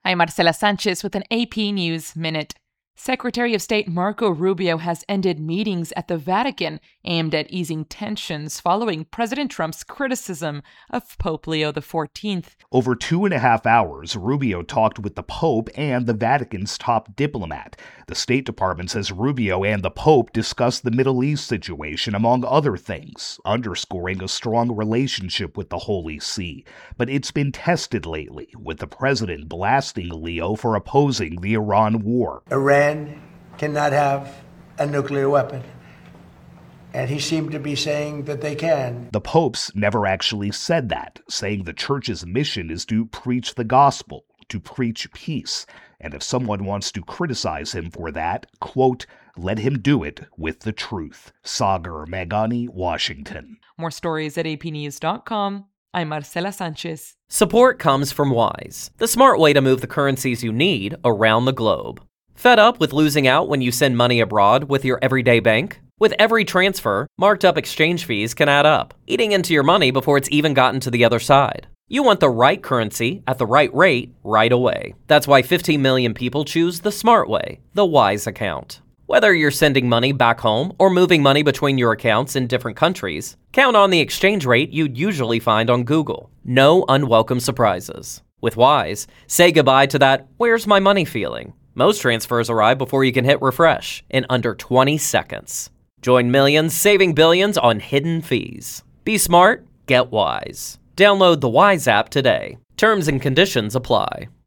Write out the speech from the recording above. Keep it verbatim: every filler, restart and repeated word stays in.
I'm Marcela Sanchez with an A P News Minute. Secretary of State Marco Rubio has ended meetings at the Vatican aimed at easing tensions following President Trump's criticism of Pope Leo the fourteenth. Over two and a half hours, Rubio talked with the Pope and the Vatican's top diplomat. The State Department says Rubio and the Pope discussed the Middle East situation, among other things, underscoring a strong relationship with the Holy See. But it's been tested lately, with the president blasting Leo for opposing the Iran war. Iran cannot have a nuclear weapon. And he seemed to be saying that they can. The Pope's never actually said that, saying the church's mission is to preach the gospel, to preach peace. And if someone wants to criticize him for that, quote, let him do it with the truth. Sagar Meghani, Washington. More stories at A P news dot com. I'm Marcela Sanchez. Support comes from Wise, the smart way to move the currencies you need around the globe. Fed up with losing out when you send money abroad with your everyday bank? With every transfer, marked up exchange fees can add up, eating into your money before it's even gotten to the other side. You want the right currency at the right rate right away. That's why fifteen million people choose the smart way, the Wise account. Whether you're sending money back home or moving money between your accounts in different countries, count on the exchange rate you'd usually find on Google. No unwelcome surprises. With Wise, say goodbye to that "where's my money" feeling. Most transfers arrive before you can hit refresh in under twenty seconds. Join millions saving billions on hidden fees. Be smart, get Wise. Download the Wise app today. Terms and conditions apply.